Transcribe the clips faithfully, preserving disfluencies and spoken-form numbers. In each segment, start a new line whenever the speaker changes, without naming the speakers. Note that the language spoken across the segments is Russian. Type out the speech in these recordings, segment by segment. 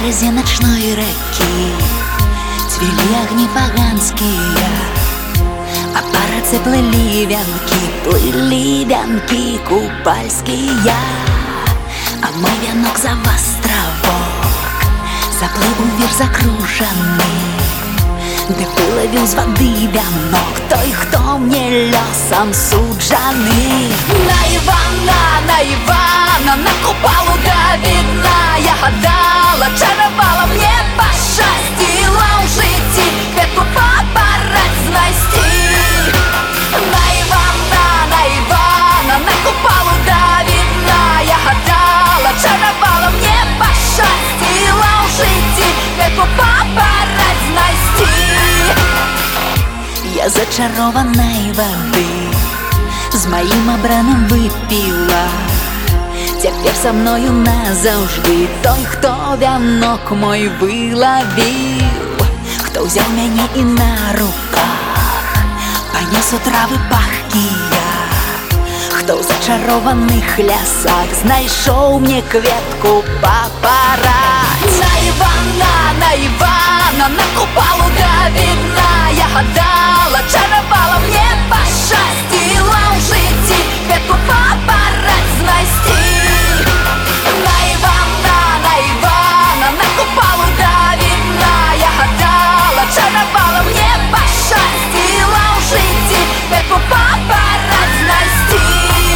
березе ночной реки цвели огни поганские, а по раце плыли вянки, плыли вянки купальские. А мой венок за островок заплыл увер закруженный, де выловил з воды вянок той, хто мне лесом суджаний. На Івана, на Івана, на купалу до вина я гадала, чарувала, мне пощастило у житті квітку побирать знайти. На Івана, на Івана, на купалу до вина я гадала, чарувала, мне пощастило у житті квітку побирать знайти. Я зачарованной воды з моим обраным выпила, теперь со мною назавжди той, хто вянок мой выловил, хто взял меня и на руках понес у травы пахкия, хто в зачарованных лясах знайшов мне кветку попарать. На Івана, на Івана, на купалу до вина я гадала, чарувала, мне пощастило у житті квітку побирать знайти. На Івана, на Івана, на купалу до вина я гадала, чарувала, мне пощастило у житті квітку побирать знайти.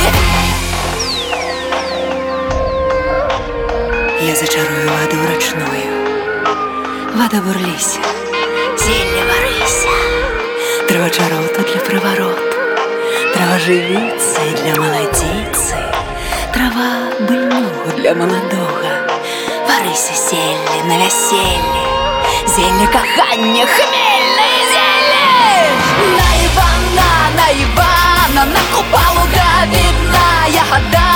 Я зачарую воду ручную, вода бурлися, зелье варися, трава чарота для привороту, трава живицы для молодицы, трава больного для молодого. Варися зелье на веселье, зелье кохання, хмельне зелье. На Івана, на Івана, на купалу до вина я гадала,